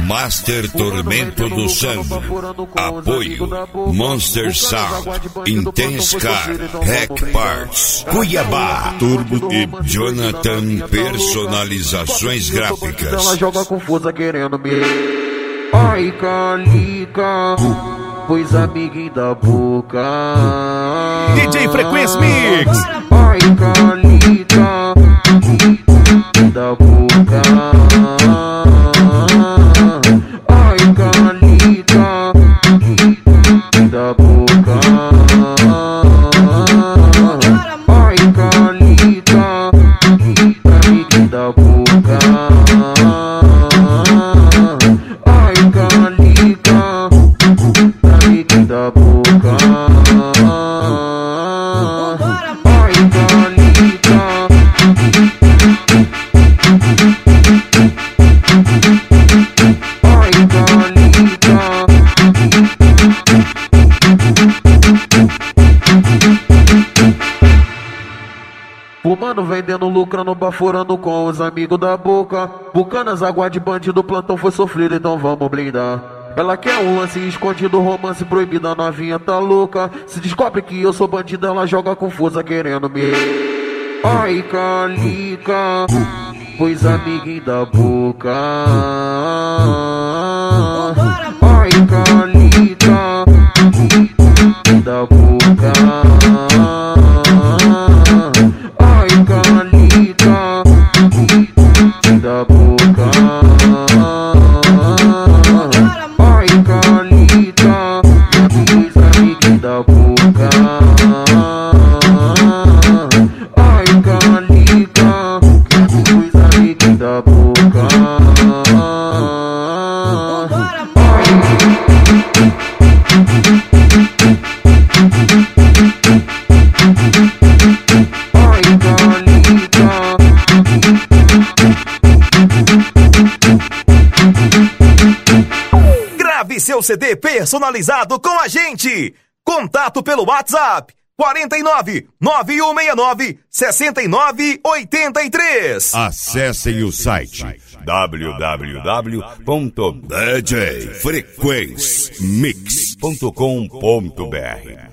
Master Tormento do Sangue. Apoio Monster Sound, Intense Car, Hack Parts, Cuiabá, Turbo e Jonathan Personalizações Gráficas. Ela joga confusa querendo me... Ai, Calica, pois amiguinho da boca. DJ Frequência Mix. Ai, Calica, da boca. Ai, Calica, da boca. Ai, Calica, amiguinho da boca. Ai, Calica, amiguinho da boca. Ai, Calica. Ai, Calica. Fumando, vendendo, lucrando, baforando com os amigos da boca. Bucanas, água de bandido, plantão foi sofrido, então vamos blindar. Ela quer um lance escondido, romance proibido, a novinha tá louca. Se descobre que eu sou bandido, ela joga confusa querendo me... Ai, Calica, pois amiguinho da boca. Ai, Calica, da boca. Ai, Calica, da boca. Ai, Calica, pois amiguinho da boca. Ai, Calica, pois amiguinho da boca. Ai, Calica. Grave seu CD personalizado com a gente. Contato pelo WhatsApp 49 9169 6983. Acessem o site www.djfrequencemix.com.br.